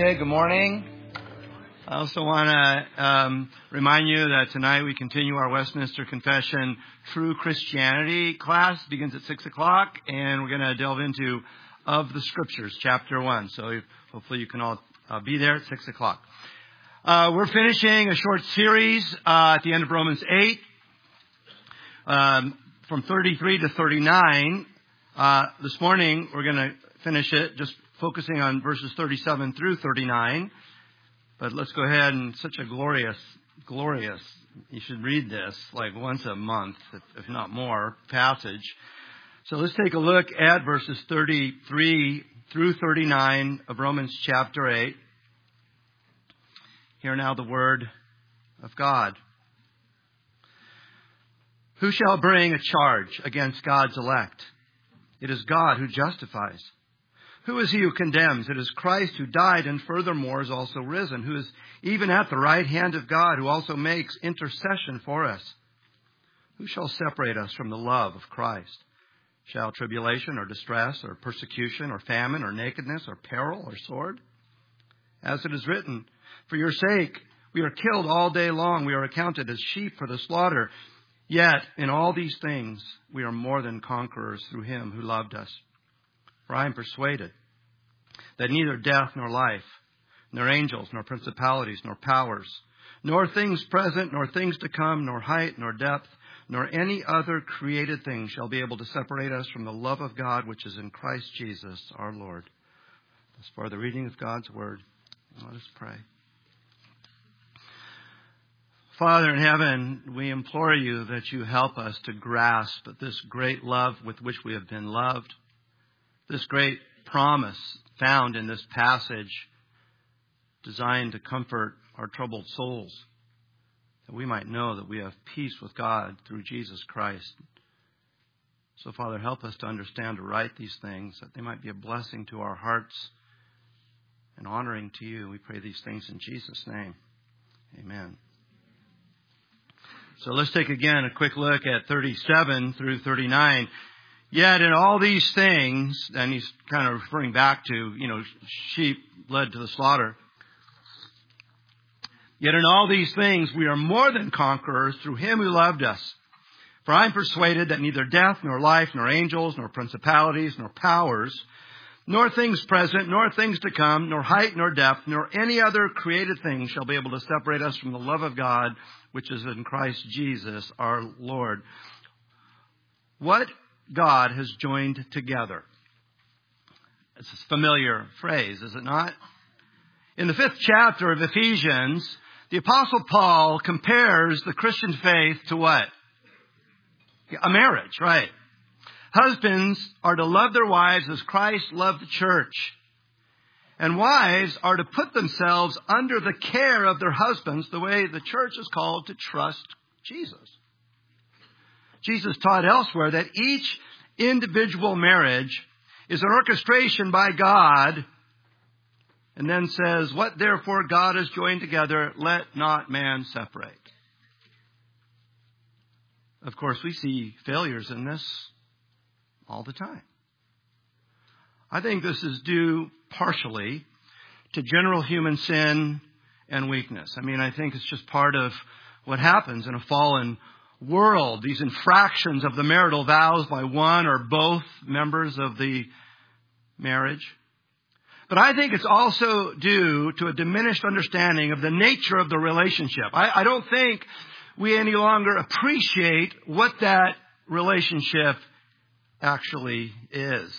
Hey, good morning. I also want to remind you that tonight we continue our Westminster Confession True Christianity class. It begins at 6 o'clock, and we're going to delve into Of the Scriptures, Chapter 1. So hopefully you can all be there at 6 o'clock. We're finishing a short series at the end of Romans 8, from 33 to 39. This morning we're going to finish it just focusing on verses 37 through 39. But let's go ahead and such a glorious, you should read this like once a month, if not more, passage. So let's take a look at verses 33 through 39 of Romans chapter 8. Hear now the word of God. Who shall bring a charge against God's elect? It is God who justifies. Who is he who condemns? It is Christ who died and furthermore is also risen, who is even at the right hand of God, who also makes intercession for us. Who shall separate us from the love of Christ? Shall tribulation or distress or persecution or famine or nakedness or peril or sword? As it is written, for your sake we are killed all day long. We are accounted as sheep for the slaughter. Yet in all these things we are more than conquerors through him who loved us. For I am persuaded that neither death nor life, nor angels, nor principalities, nor powers, nor things present, nor things to come, nor height, nor depth, nor any other created thing shall be able to separate us from the love of God which is in Christ Jesus our Lord. As for the reading of God's word, let us pray. Father in heaven, we implore you that you help us to grasp this great love with which we have been loved, this great promise found in this passage designed to comfort our troubled souls, that we might know that we have peace with God through Jesus Christ. So, Father, help us to understand to write these things, that they might be a blessing to our hearts and honoring to you. We pray these things in Jesus' name. Amen. So let's take again a quick look at 37 through 39. Yet in all these things, and he's kind of referring back to, sheep led to the slaughter. Yet in all these things, we are more than conquerors through him who loved us. For I am persuaded that neither death, nor life, nor angels, nor principalities, nor powers, nor things present, nor things to come, nor height, nor depth, nor any other created thing shall be able to separate us from the love of God, which is in Christ Jesus our Lord. What God has joined together. It's a familiar phrase, is it not? In the 5th chapter of Ephesians, the Apostle Paul compares the Christian faith to what? A marriage, right? Husbands are to love their wives as Christ loved the church. And wives are to put themselves under the care of their husbands the way the church is called to trust Jesus. Jesus taught elsewhere that each individual marriage is an orchestration by God, and then says, what therefore God has joined together, let not man separate. Of course, we see failures in this all the time. I think this is due partially to general human sin and weakness. I think it's just part of what happens in a fallen world, these infractions of the marital vows by one or both members of the marriage. But I think it's also due to a diminished understanding of the nature of the relationship. I don't think we any longer appreciate what that relationship actually is.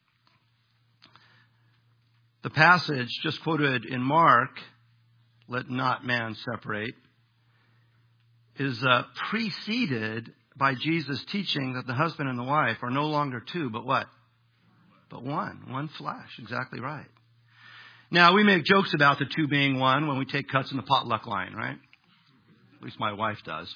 The passage just quoted in Mark, let not man separate, is preceded by Jesus' teaching that the husband and the wife are no longer two, but what? But one flesh. Exactly right. Now, we make jokes about the two being one when we take cuts in the potluck line, right? At least my wife does.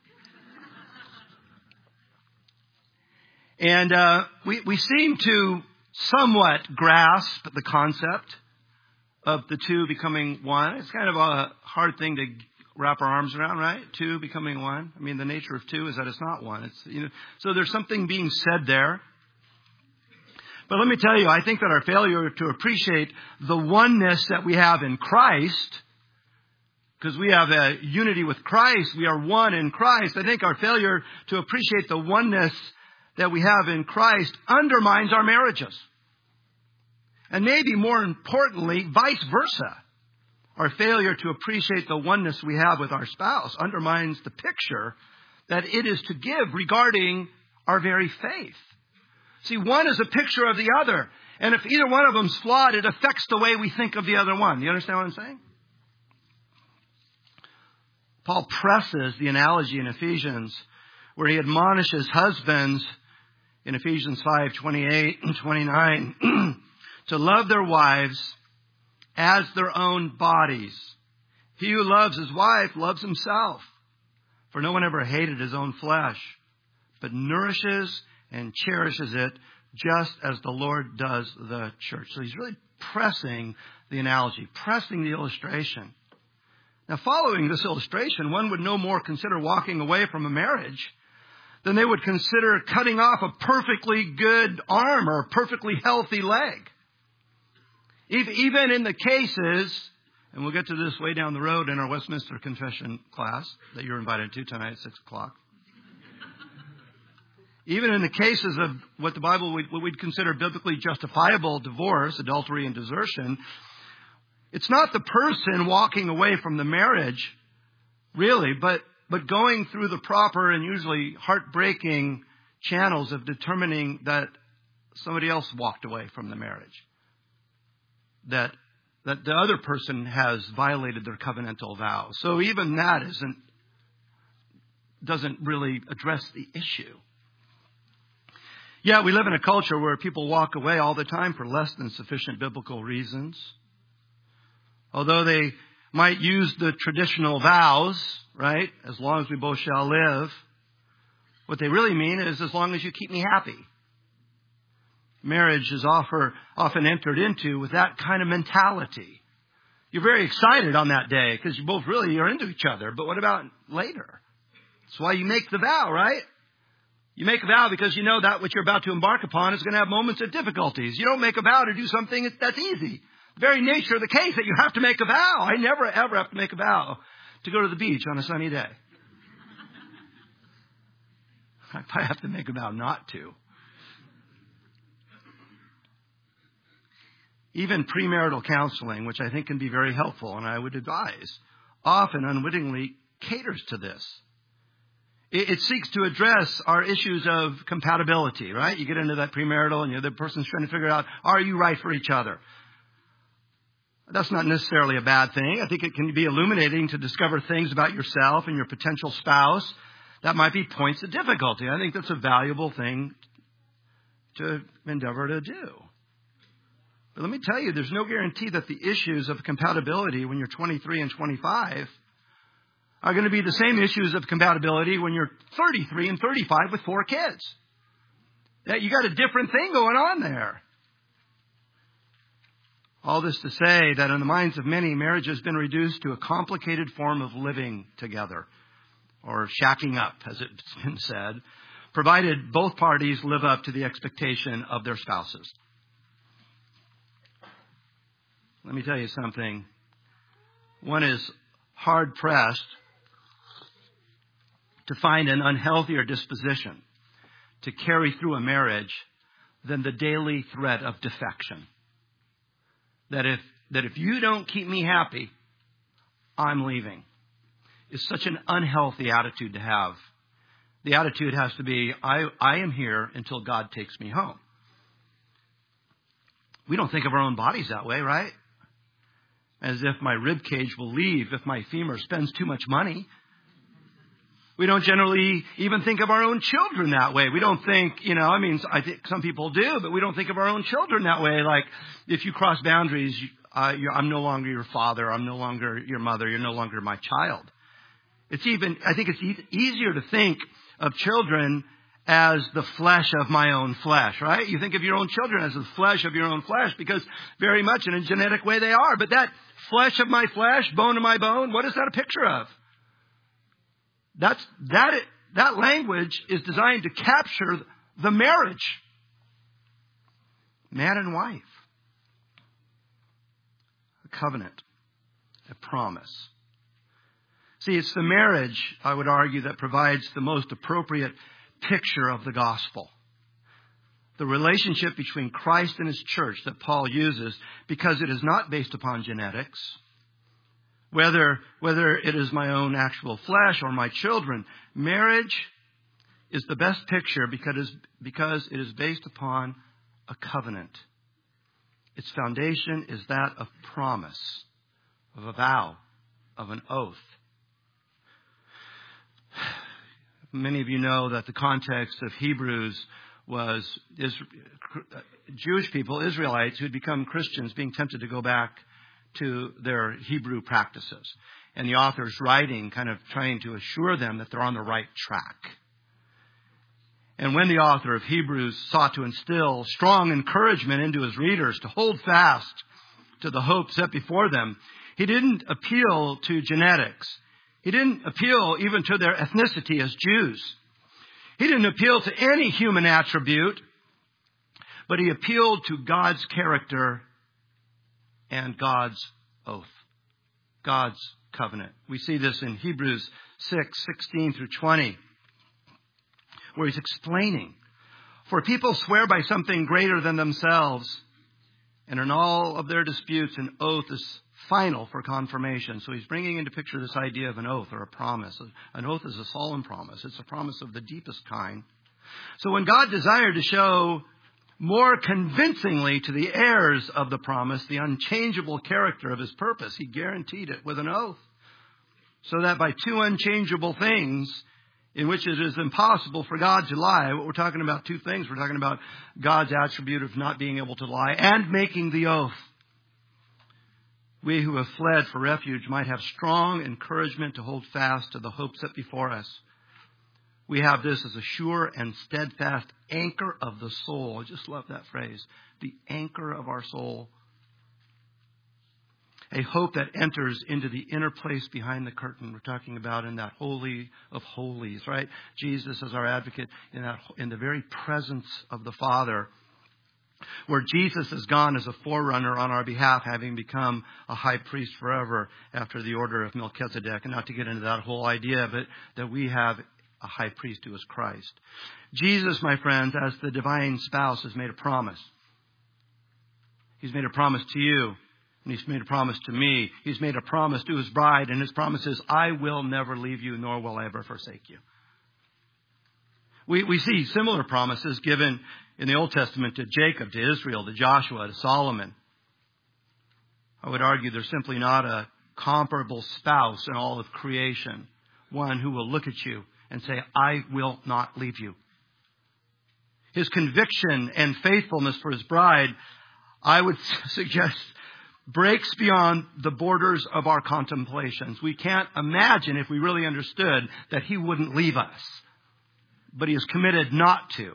And we seem to somewhat grasp the concept of the two becoming one. It's kind of a hard thing to wrap our arms around, right? Two becoming one. The nature of two is that it's not one. So there's something being said there. But let me tell you, I think that our failure to appreciate the oneness that we have in Christ, because we have a unity with Christ, we are one in Christ. I think our failure to appreciate the oneness that we have in Christ undermines our marriages. And maybe more importantly, vice versa. Our failure to appreciate the oneness we have with our spouse undermines the picture that it is to give regarding our very faith. See, one is a picture of the other. And if either one of them is flawed, it affects the way we think of the other one. You understand what I'm saying? Paul presses the analogy in Ephesians where he admonishes husbands in Ephesians 5:28 and 29 to love their wives as their own bodies. He who loves his wife loves himself. For no one ever hated his own flesh, but nourishes and cherishes it just as the Lord does the church. So he's really pressing the analogy, pressing the illustration. Now, following this illustration, one would no more consider walking away from a marriage than they would consider cutting off a perfectly good arm or a perfectly healthy leg. Even in the cases, and we'll get to this way down the road in our Westminster Confession class that you're invited to tonight at 6 o'clock. Even in the cases of what the Bible we'd consider biblically justifiable divorce, adultery, and desertion, it's not the person walking away from the marriage, really, but going through the proper and usually heartbreaking channels of determining that somebody else walked away from the marriage. That the other person has violated their covenantal vow. So even that doesn't really address the issue. Yeah, we live in a culture where people walk away all the time for less than sufficient biblical reasons. Although they might use the traditional vows, right? As long as we both shall live. What they really mean is as long as you keep me happy. Marriage is often entered into with that kind of mentality. You're very excited on that day because you both really are into each other. But what about later? That's why you make the vow, right? You make a vow because you know that what you're about to embark upon is going to have moments of difficulties. You don't make a vow to do something that's easy. The very nature of the case that you have to make a vow. I never, ever have to make a vow to go to the beach on a sunny day. I have to make a vow not to. Even premarital counseling, which I think can be very helpful and I would advise, often unwittingly caters to this. It seeks to address our issues of compatibility, right? You get into that premarital and the other person's trying to figure out, are you right for each other? That's not necessarily a bad thing. I think it can be illuminating to discover things about yourself and your potential spouse that might be points of difficulty. I think that's a valuable thing to endeavor to do. But let me tell you, there's no guarantee that the issues of compatibility when you're 23 and 25 are going to be the same issues of compatibility when you're 33 and 35 with 4 kids. That you got a different thing going on there. All this to say that in the minds of many, marriage has been reduced to a complicated form of living together, or shacking up, as it's been said, provided both parties live up to the expectation of their spouses. Let me tell you something. One is hard-pressed to find an unhealthier disposition to carry through a marriage than the daily threat of defection. That if you don't keep me happy, I'm leaving. It's such an unhealthy attitude to have. The attitude has to be, I am here until God takes me home. We don't think of our own bodies that way, right? As if my rib cage will leave if my femur spends too much money. We don't generally even think of our own children that way. We don't think, I think some people do, but we don't think of our own children that way. Like, if you cross boundaries, I'm no longer your father, I'm no longer your mother, you're no longer my child. I think it's easier to think of children as the flesh of my own flesh, right? You think of your own children as the flesh of your own flesh because very much in a genetic way they are. But that flesh of my flesh, bone of my bone, what is that a picture of? That language is designed to capture the marriage. man and wife. A covenant, a promise. See, it's the marriage, I would argue, that provides the most appropriate picture of the gospel. The relationship between Christ and His church that Paul uses, because it is not based upon genetics. Whether it is my own actual flesh or my children, marriage is the best picture because it is based upon a covenant. Its foundation is that of promise, of a vow, of an oath. Many of you know that the context of Hebrews was Jewish people, Israelites, who had become Christians, being tempted to go back to their Hebrew practices. And the author's writing, kind of trying to assure them that they're on the right track. And when the author of Hebrews sought to instill strong encouragement into his readers to hold fast to the hope set before them, he didn't appeal to genetics. He didn't appeal even to their ethnicity as Jews. He didn't appeal to any human attribute, but he appealed to God's character and God's oath, God's covenant. We see this in Hebrews 6:16 through 20, where he's explaining, "For people swear by something greater than themselves, and in all of their disputes an oath is final for confirmation." So he's bringing into picture this idea of an oath or a promise. An oath is a solemn promise. It's a promise of the deepest kind. So when God desired to show more convincingly to the heirs of the promise the unchangeable character of His purpose, He guaranteed it with an oath. So that by two unchangeable things in which it is impossible for God to lie, what we're talking about, two things. We're talking about God's attribute of not being able to lie and making the oath. We who have fled for refuge might have strong encouragement to hold fast to the hope set before us. We have this as a sure and steadfast anchor of the soul. I just love that phrase. The anchor of our soul. A hope that enters into the inner place behind the curtain. We're talking about in that Holy of Holies, right? Jesus as our advocate in the very presence of the Father, where Jesus has gone as a forerunner on our behalf, having become a high priest forever after the order of Melchizedek. And not to get into that whole idea, but that we have a high priest who is Christ. Jesus, my friends, as the divine spouse, has made a promise. He's made a promise to you, and He's made a promise to me. He's made a promise to His bride, and His promise is, "I will never leave you, nor will I ever forsake you." We see similar promises given in the Old Testament to Jacob, to Israel, to Joshua, to Solomon. I would argue there's simply not a comparable spouse in all of creation. One who will look at you and say, "I will not leave you." His conviction and faithfulness for His bride, I would suggest, breaks beyond the borders of our contemplations. We can't imagine, if we really understood, that He wouldn't leave us. But He is committed not to.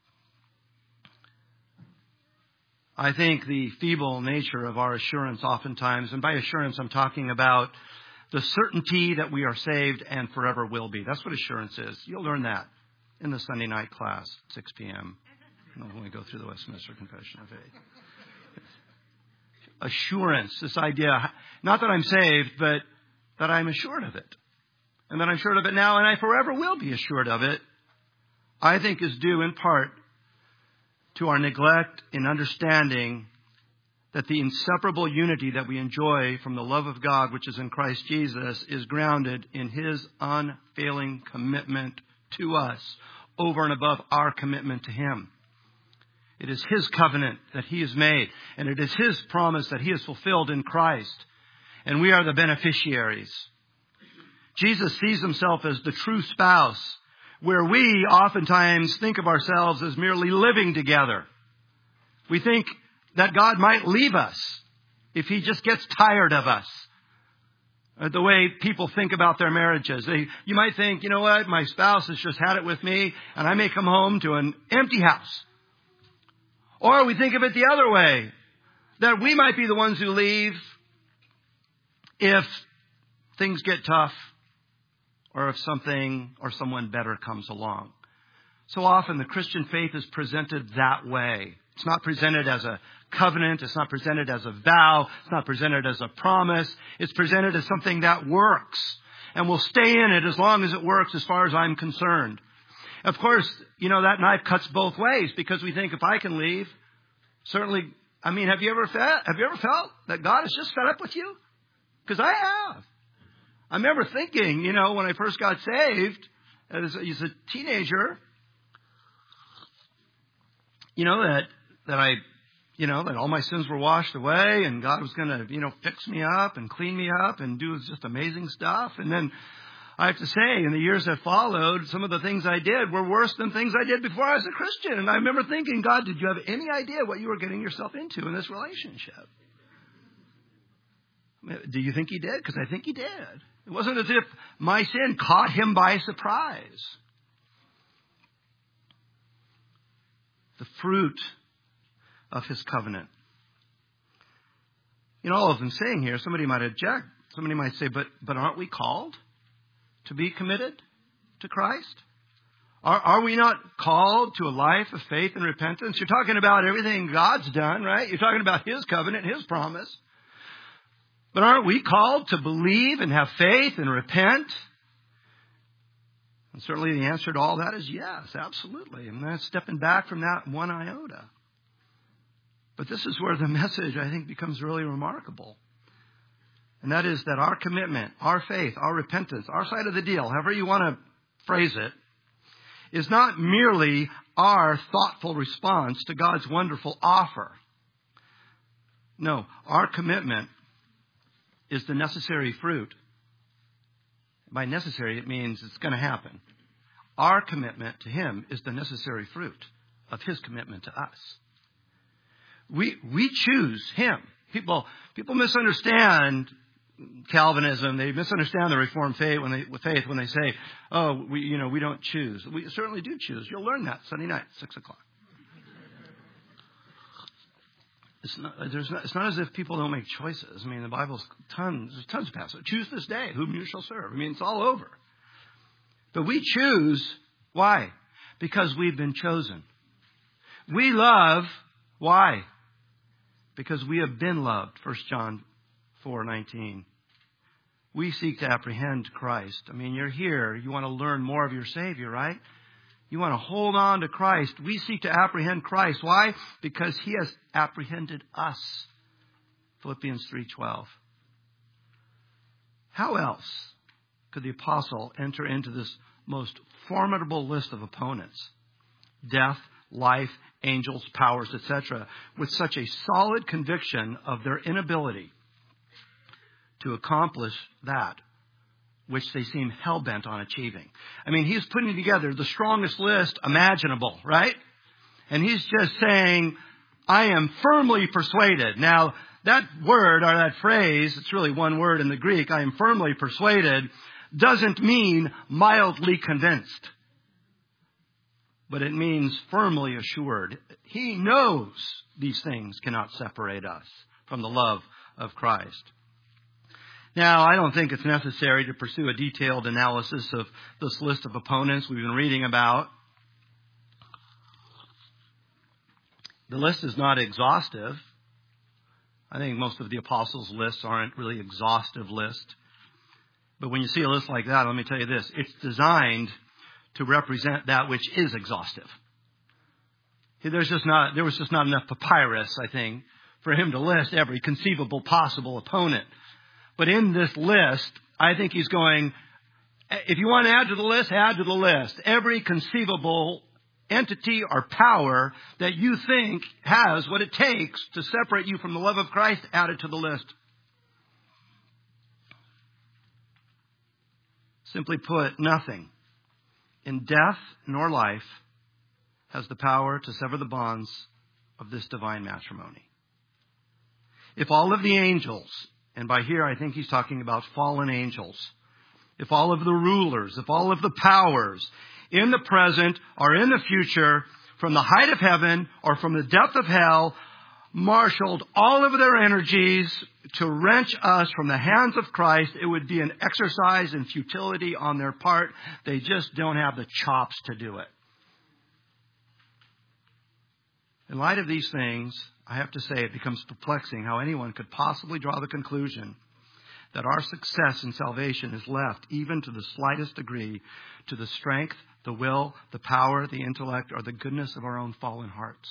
I think the feeble nature of our assurance oftentimes, and by assurance I'm talking about the certainty that we are saved and forever will be. That's what assurance is. You'll learn that in the Sunday night class, 6 p.m. when we go through the Westminster Confession of Faith. Assurance, this idea, not that I'm saved, but that I'm assured of it. And that I'm assured of it now, and I forever will be assured of it, I think is due in part to our neglect in understanding that the inseparable unity that we enjoy from the love of God, which is in Christ Jesus, is grounded in His unfailing commitment to us over and above our commitment to Him. It is His covenant that He has made, and it is His promise that He has fulfilled in Christ, and we are the beneficiaries. Jesus sees Himself as the true spouse, where we oftentimes think of ourselves as merely living together. We think that God might leave us if He just gets tired of us. The way people think about their marriages. You might think, you know what, my spouse has just had it with me and I may come home to an empty house. Or we think of it the other way, that we might be the ones who leave if things get tough or if something or someone better comes along. So often the Christian faith is presented that way. It's not presented as a covenant. It's not presented as a vow. It's not presented as a promise. It's presented as something that works and will stay in it as long as it works as far as I'm concerned. Of course, that knife cuts both ways because we think if I can leave, certainly, have you ever felt that God is just fed up with you? Because I have. I remember thinking, when I first got saved as a teenager, that all my sins were washed away and God was going to, fix me up and clean me up and do just amazing stuff. And then I have to say, in the years that followed, some of the things I did were worse than things I did before I was a Christian. And I remember thinking, God, did you have any idea what you were getting yourself into in this relationship? Do you think he did? Because I think he did. It wasn't as if my sin caught him by surprise. The fruit of his covenant. All of them saying here, somebody might object. Somebody might say, but aren't we called to be committed to Christ? Are we not called to a life of faith and repentance? You're talking about everything God's done, right? You're talking about his covenant, his promise. But aren't we called to believe and have faith and repent? And certainly the answer to all that is yes, absolutely. And that's stepping back from that one iota. But this is where the message, I think, becomes really remarkable. And that is that our commitment, our faith, our repentance, our side of the deal, however you want to phrase it, is not merely our thoughtful response to God's wonderful offer. No, our commitment is the necessary fruit. By necessary, it means it's going to happen. Our commitment to him is the necessary fruit of his commitment to us. We choose him. People misunderstand Calvinism. They misunderstand the Reformed faith when they say, we don't choose. We certainly do choose. You'll learn that Sunday night, 6:00. It's not as if people don't make choices. The Bible's there's tons of passages. Choose this day whom you shall serve. It's all over. But we choose. Why? Because we've been chosen. We love. Why? Because we have been loved. 1 John 4:19. We seek to apprehend Christ. You're here. You want to learn more of your Savior, right? You want to hold on to Christ. We seek to apprehend Christ. Why? Because he has apprehended us. Philippians 3:12. How else could the apostle enter into this most formidable list of opponents? Death, life, angels, powers, etc., with such a solid conviction of their inability to accomplish that which they seem hell-bent on achieving. He's putting together the strongest list imaginable, right? And he's just saying, I am firmly persuaded. Now, that word or that phrase, it's really one word in the Greek, I am firmly persuaded, doesn't mean mildly convinced. But it means firmly assured. He knows these things cannot separate us from the love of Christ. Now, I don't think it's necessary to pursue a detailed analysis of this list of opponents we've been reading about. The list is not exhaustive. I think most of the apostles' lists aren't really exhaustive lists. But when you see a list like that, let me tell you this. It's designed to represent that which is exhaustive. There was just not enough papyrus, I think, for him to list every conceivable possible opponent. But in this list, I think he's going, if you want to add to the list, add to the list. Every conceivable entity or power that you think has what it takes to separate you from the love of Christ, add it to the list. Simply put, nothing in death nor life has the power to sever the bonds of this divine matrimony. If all of the angels, and by here I think he's talking about fallen angels, if all of the rulers, if all of the powers in the present or in the future, from the height of heaven or from the depth of hell, marshaled all of their energies to wrench us from the hands of Christ, it would be an exercise in futility on their part. They just don't have the chops to do it. In light of these things, I have to say it becomes perplexing how anyone could possibly draw the conclusion that our success in salvation is left, even to the slightest degree, to the strength, the will, the power, the intellect, or the goodness of our own fallen hearts.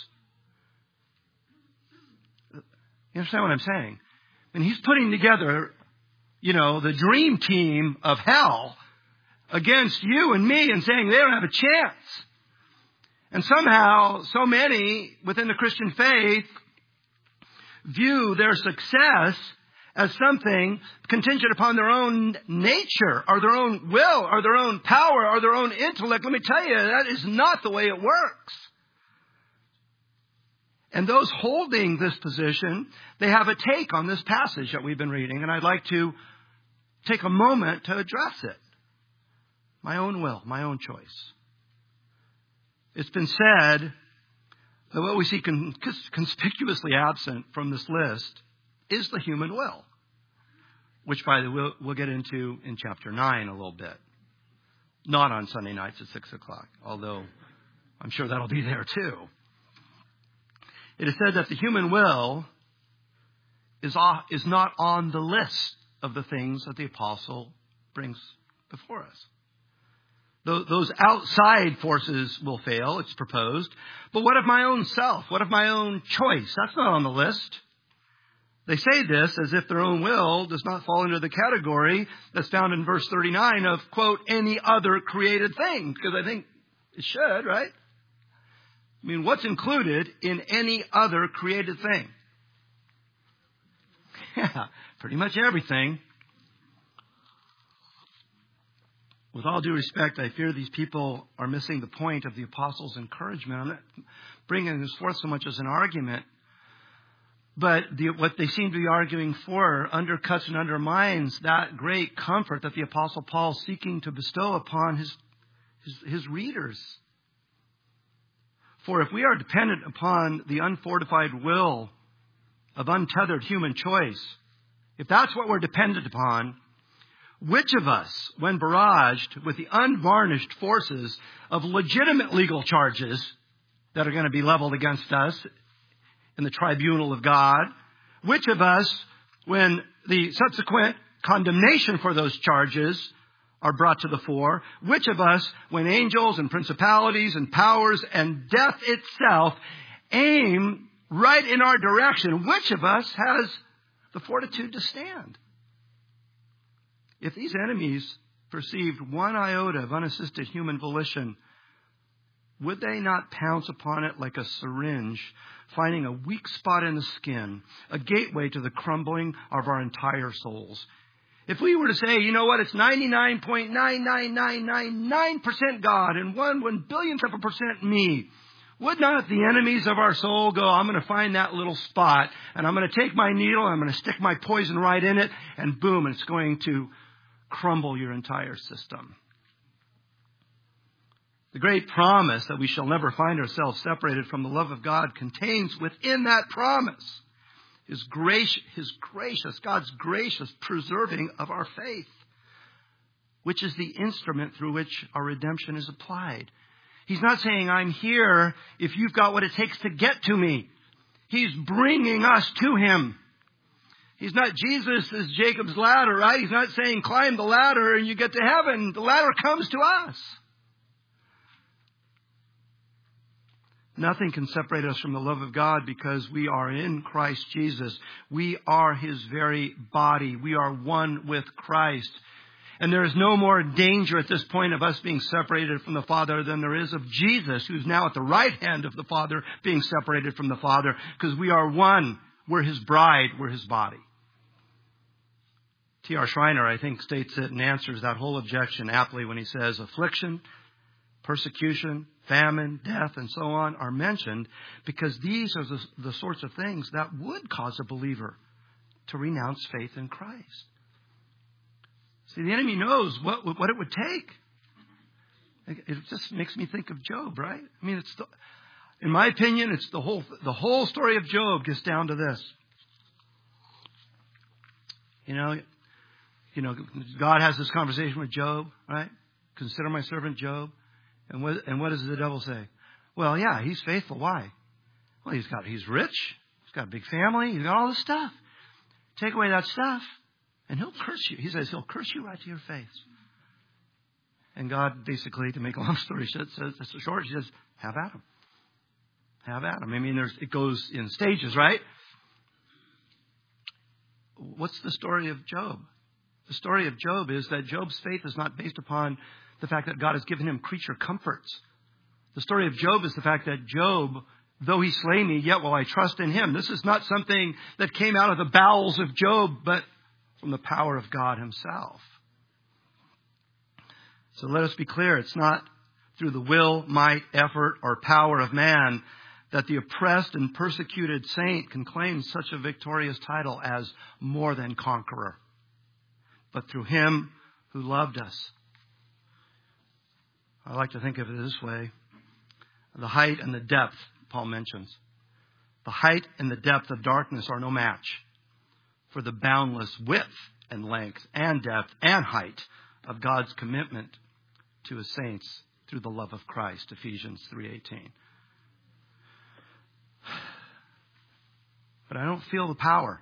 You understand what I'm saying? And he's putting together, the dream team of hell against you and me and saying they don't have a chance. And somehow, so many within the Christian faith view their success as something contingent upon their own nature or their own will or their own power or their own intellect. Let me tell you, that is not the way it works. And those holding this position, they have a take on this passage that we've been reading, and I'd like to take a moment to address it. My own will, my own choice. It's been said that what we see conspicuously absent from this list is the human will, which, by the way, we'll get into in chapter 9 a little bit. Not on Sunday nights at 6 o'clock, although I'm sure that'll be there too. It is said that the human will is not on the list of the things that the apostle brings before us. Those outside forces will fail, it's proposed. But what of my own self? What of my own choice? That's not on the list. They say this as if their own will does not fall into the category that's found in verse 39 of, quote, any other created thing. Because I think it should, right? I mean, what's included in any other created thing? Yeah, pretty much everything. With all due respect, I fear these people are missing the point of the apostles' encouragement. I'm not bringing this forth so much as an argument, but what they seem to be arguing for undercuts and undermines that great comfort that the apostle Paul is seeking to bestow upon his readers. For if we are dependent upon the unfortified will of untethered human choice, if that's what we're dependent upon, which of us, when barraged with the unvarnished forces of legitimate legal charges that are going to be leveled against us in the tribunal of God, which of us, when the subsequent condemnation for those charges are brought to the fore, which of us, when angels and principalities and powers and death itself aim right in our direction, which of us has the fortitude to stand? If these enemies perceived one iota of unassisted human volition, would they not pounce upon it like a syringe, finding a weak spot in the skin, a gateway to the crumbling of our entire souls? If we were to say, you know what, it's 99.99999% God and 1/1,000,000,000th of a percent me, would not the enemies of our soul go, I'm going to find that little spot, and I'm going to take my needle, and I'm going to stick my poison right in it, and boom, it's going to crumble your entire system. The great promise that we shall never find ourselves separated from the love of God contains within that promise His gracious, God's gracious preserving of our faith, which is the instrument through which our redemption is applied. He's not saying, I'm here if you've got what it takes to get to me. He's bringing us to Him. He's not, Jesus is Jacob's ladder, right? He's not saying climb the ladder and you get to heaven. The ladder comes to us. Nothing can separate us from the love of God because we are in Christ Jesus. We are His very body. We are one with Christ. And there is no more danger at this point of us being separated from the Father than there is of Jesus, who's now at the right hand of the Father, being separated from the Father, because we are one. We're His bride. We're His body. T.R. Schreiner, I think, states it and answers that whole objection aptly when he says affliction, persecution, famine, death, and so on are mentioned because these are the sorts of things that would cause a believer to renounce faith in Christ. See, the enemy knows what it would take. It just makes me think of Job, right? I mean, in my opinion, it's the whole story of Job gets down to this. You know, God has this conversation with Job, right? Consider my servant Job. And what does the devil say? Well, yeah, he's faithful. Why? Well, he's rich. He's got a big family. He's got all this stuff. Take away that stuff, and he'll curse you. He says he'll curse you right to your face. And God, basically, to make a long story short, he says, have at him. Have at him. I mean, it goes in stages, right? What's the story of Job? The story of Job is that Job's faith is not based upon the fact that God has given him creature comforts. The story of Job is the fact that Job, though he slay me, yet will I trust in him. This is not something that came out of the bowels of Job, but from the power of God himself. So let us be clear, it's not through the will, might, effort, or power of man that the oppressed and persecuted saint can claim such a victorious title as more than conqueror, but through him who loved us. I like to think of it this way. The height and the depth, Paul mentions. The height and the depth of darkness are no match for the boundless width and length and depth and height of God's commitment to his saints through the love of Christ, Ephesians 3:18. But I don't feel the power.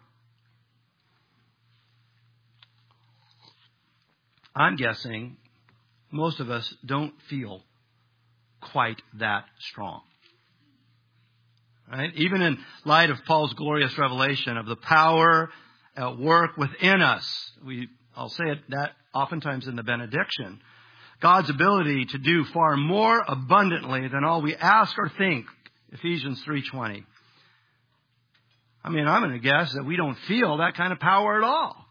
I'm guessing most of us don't feel quite that strong. Right? Even in light of Paul's glorious revelation of the power at work within us, I'll say it that oftentimes in the benediction, God's ability to do far more abundantly than all we ask or think, Ephesians 3:20. I mean, I'm going to guess that we don't feel that kind of power at all.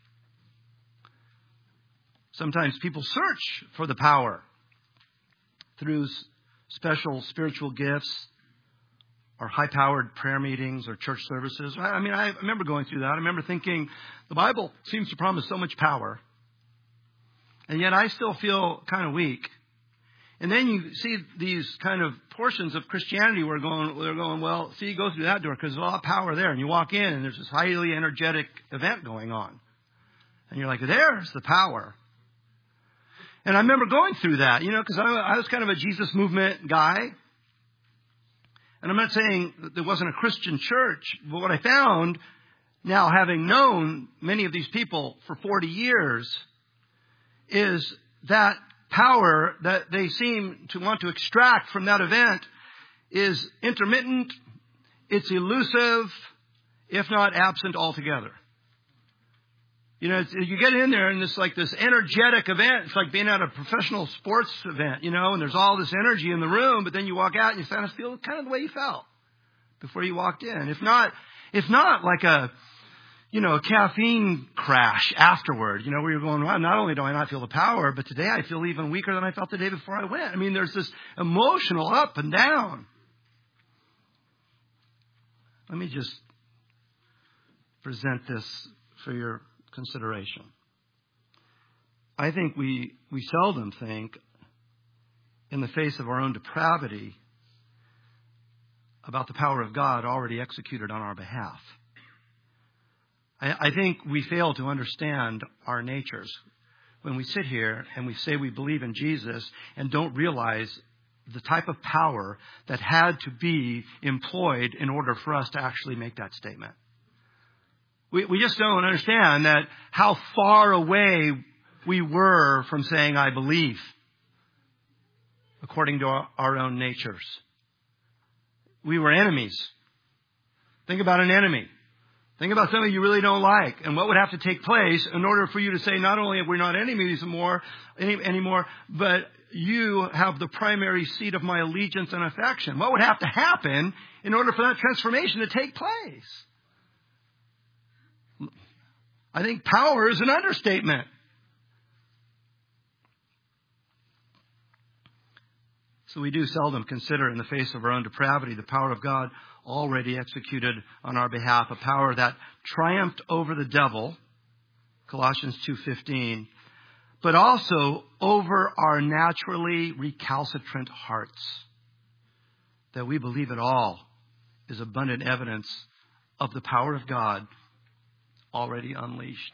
Sometimes people search for the power through special spiritual gifts or high-powered prayer meetings or church services. I mean, I remember going through that. I remember thinking, the Bible seems to promise so much power, and yet I still feel kind of weak. And then you see these kind of portions of Christianity where they're going, well, see, you go through that door because there's a lot of power there. And you walk in and there's this highly energetic event going on. And you're like, there's the power. And I remember going through that, because I was kind of a Jesus movement guy. And I'm not saying that there wasn't a Christian church, but what I found, now having known many of these people for 40 years, is that power that they seem to want to extract from that event is intermittent, it's elusive, if not absent altogether. You get in there and it's like this energetic event. It's like being at a professional sports event, and there's all this energy in the room, but then you walk out and you kind of feel kind of the way you felt before you walked in. If not like a caffeine crash afterward, where you're going, well, not only do I not feel the power, but today I feel even weaker than I felt the day before I went. I mean, there's this emotional up and down. Let me just present this for your consideration. I think we seldom think, in the face of our own depravity, about the power of God already executed on our behalf. I think we fail to understand our natures when we sit here and we say we believe in Jesus and don't realize the type of power that had to be employed in order for us to actually make that statement. We just don't understand that how far away we were from saying, I believe, according to our own natures. We were enemies. Think about an enemy. Think about somebody you really don't like and what would have to take place in order for you to say, not only are we not enemies anymore, but you have the primary seat of my allegiance and affection. What would have to happen in order for that transformation to take place? I think power is an understatement. So we do seldom consider, in the face of our own depravity, the power of God already executed on our behalf, a power that triumphed over the devil, Colossians 2:15, but also over our naturally recalcitrant hearts. That we believe it all is abundant evidence of the power of God already unleashed.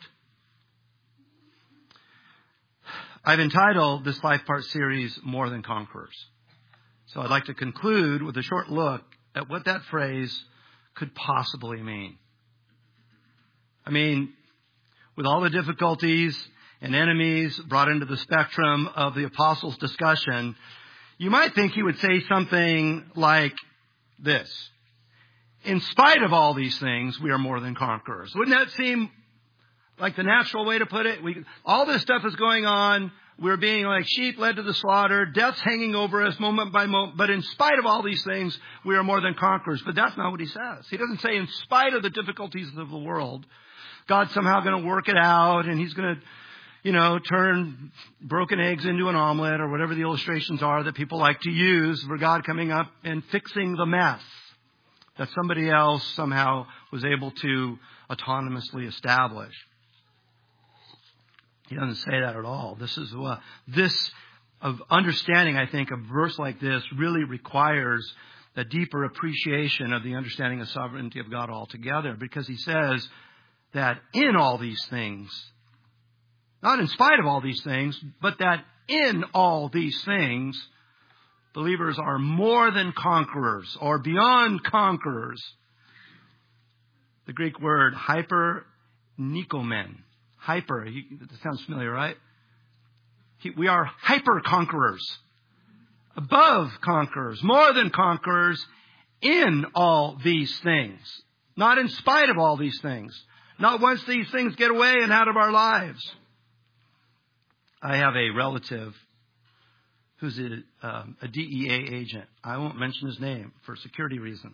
I've entitled this 5-part series, More Than Conquerors. So I'd like to conclude with a short look at what that phrase could possibly mean. I mean, with all the difficulties and enemies brought into the spectrum of the apostles' discussion, you might think he would say something like this: in spite of all these things, we are more than conquerors. Wouldn't that seem like the natural way to put it? All this stuff is going on. We're being like sheep led to the slaughter. Death's hanging over us moment by moment. But in spite of all these things, we are more than conquerors. But that's not what he says. He doesn't say in spite of the difficulties of the world, God's somehow going to work it out and he's going to, turn broken eggs into an omelet or whatever the illustrations are that people like to use for God coming up and fixing the mess that somebody else somehow was able to autonomously establish. He doesn't say that at all. This of understanding, I think, a verse like this really requires a deeper appreciation of the understanding of sovereignty of God altogether, because he says that in all these things, not in spite of all these things, but that in all these things, believers are more than conquerors or beyond conquerors. The Greek word hyper-nikomen. Hyper, that sounds familiar, right? We are hyper-conquerors, above conquerors, more than conquerors in all these things. Not in spite of all these things. Not once these things get away and out of our lives. I have a relative who's a DEA agent. I won't mention his name for security reasons.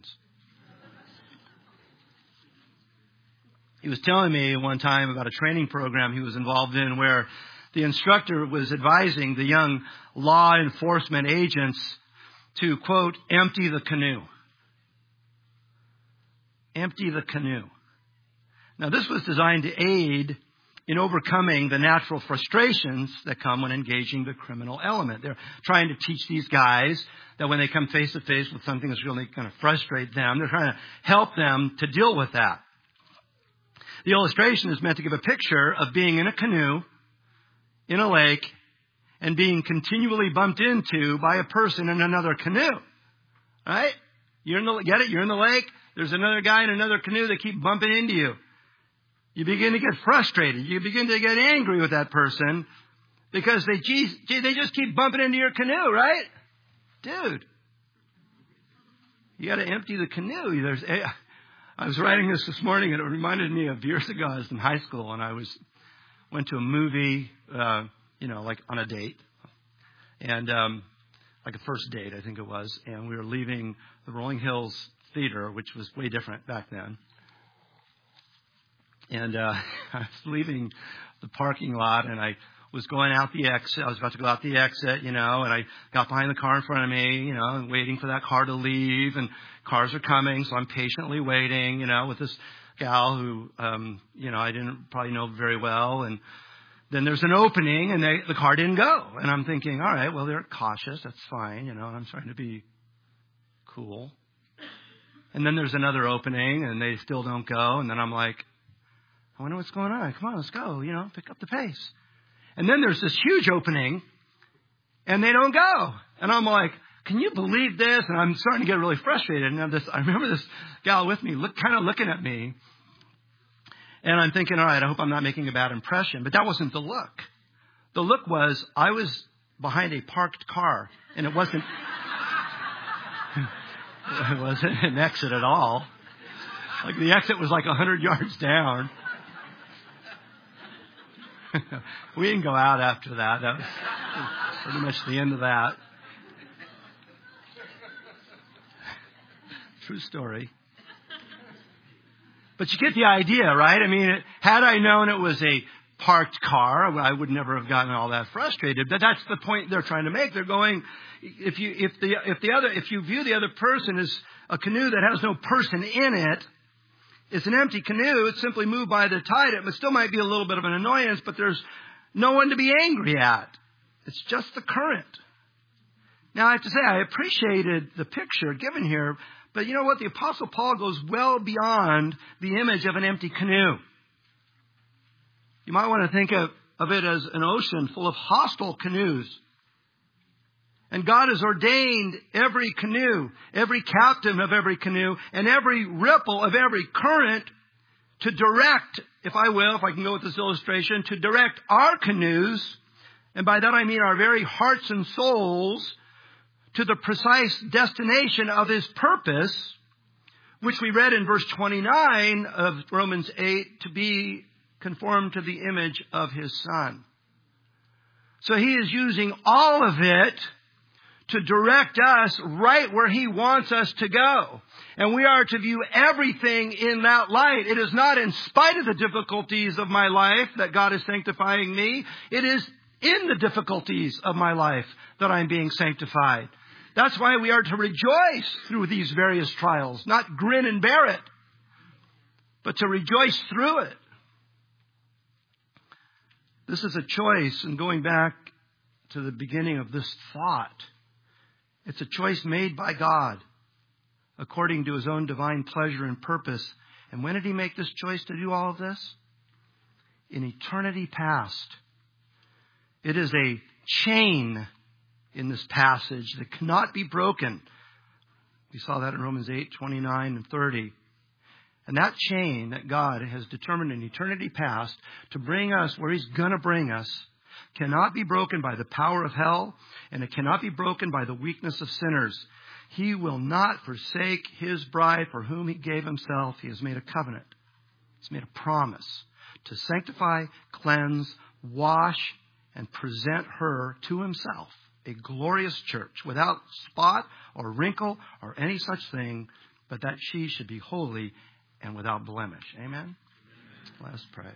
He was telling me one time about a training program he was involved in where the instructor was advising the young law enforcement agents to, quote, empty the canoe. Empty the canoe. Now, this was designed to aid in overcoming the natural frustrations that come when engaging the criminal element. They're trying to teach these guys that when they come face to face with something that's really going to frustrate them, they're trying to help them to deal with that. The illustration is meant to give a picture of being in a canoe, in a lake, and being continually bumped into by a person in another canoe. Right? Get it? You're in the lake. There's another guy in another canoe that keep bumping into you. You begin to get frustrated. You begin to get angry with that person because they just keep bumping into your canoe, right? Dude, you got to empty the canoe. I was writing this morning, and it reminded me of years ago. I was in high school, and I went to a movie, like on a date, and like a first date, I think it was. And we were leaving the Rolling Hills Theater, which was way different back then. And I was leaving the parking lot, and I was going out the exit. I was about to go out the exit, and I got behind the car in front of me, and waiting for that car to leave. And cars are coming, so I'm patiently waiting, with this gal who, I didn't probably know very well. And then there's an opening, and the car didn't go. And I'm thinking, all right, well, they're cautious. That's fine, I'm trying to be cool. And then there's another opening, and they still don't go. And then I'm like, I wonder what's going on. Come on, let's go, pick up the pace. And then there's this huge opening, and they don't go. And I'm like, can you believe this? And I'm starting to get really frustrated. And I remember this gal with me kind of looking at me. And I'm thinking, all right, I hope I'm not making a bad impression. But that wasn't the look. The look was I was behind a parked car, and it wasn't an exit at all. Like the exit was like 100 yards down. We didn't go out after that. That was pretty much the end of that. True story. But you get the idea, right? I mean, had I known it was a parked car, I would never have gotten all that frustrated. But that's the point they're trying to make. They're going, if you view the other person as a canoe that has no person in it, it's an empty canoe. It's simply moved by the tide. It still might be a little bit of an annoyance, but there's no one to be angry at. It's just the current. Now, I have to say, I appreciated the picture given here, but you know what? The Apostle Paul goes well beyond the image of an empty canoe. You might want to think of it as an ocean full of hostile canoes. And God has ordained every canoe, every captain of every canoe, and every ripple of every current to direct, if I can go with this illustration, to direct our canoes, and by that I mean our very hearts and souls, to the precise destination of His purpose, which we read in verse 29 of Romans 8, to be conformed to the image of His Son. So He is using all of it to direct us right where He wants us to go. And we are to view everything in that light. It is not in spite of the difficulties of my life that God is sanctifying me. It is in the difficulties of my life that I'm being sanctified. That's why we are to rejoice through these various trials, not grin and bear it, but to rejoice through it. This is a choice, and going back to the beginning of this thought, it's a choice made by God according to His own divine pleasure and purpose. And when did He make this choice to do all of this? In eternity past. It is a chain in this passage that cannot be broken. We saw that in Romans 8, 29 and 30. And that chain that God has determined in eternity past to bring us where He's going to bring us cannot be broken by the power of hell, and it cannot be broken by the weakness of sinners. He will not forsake His bride for whom He gave Himself. He has made a covenant. He's made a promise to sanctify, cleanse, wash, and present her to Himself. A glorious church without spot or wrinkle or any such thing, but that she should be holy and without blemish. Amen? Let us pray.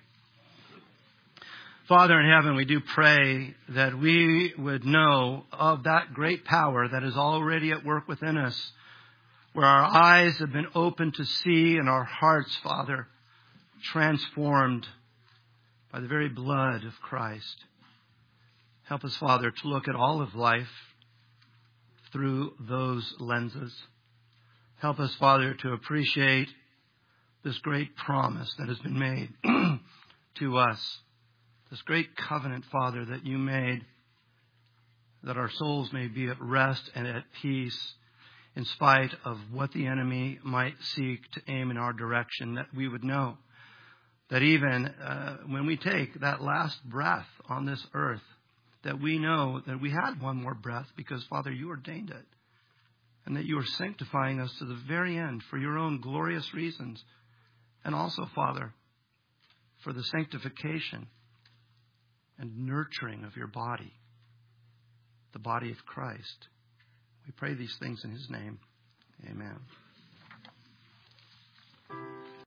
Father in heaven, we do pray that we would know of that great power that is already at work within us, where our eyes have been opened to see and our hearts, Father, transformed by the very blood of Christ. Help us, Father, to look at all of life through those lenses. Help us, Father, to appreciate this great promise that has been made to us. This great covenant, Father, that You made, that our souls may be at rest and at peace in spite of what the enemy might seek to aim in our direction, that we would know that even when we take that last breath on this earth, that we know that we had one more breath because, Father, You ordained it. And that You are sanctifying us to the very end for Your own glorious reasons. And also, Father, for the sanctification and nurturing of Your body, the body of Christ. We pray these things in His name. Amen.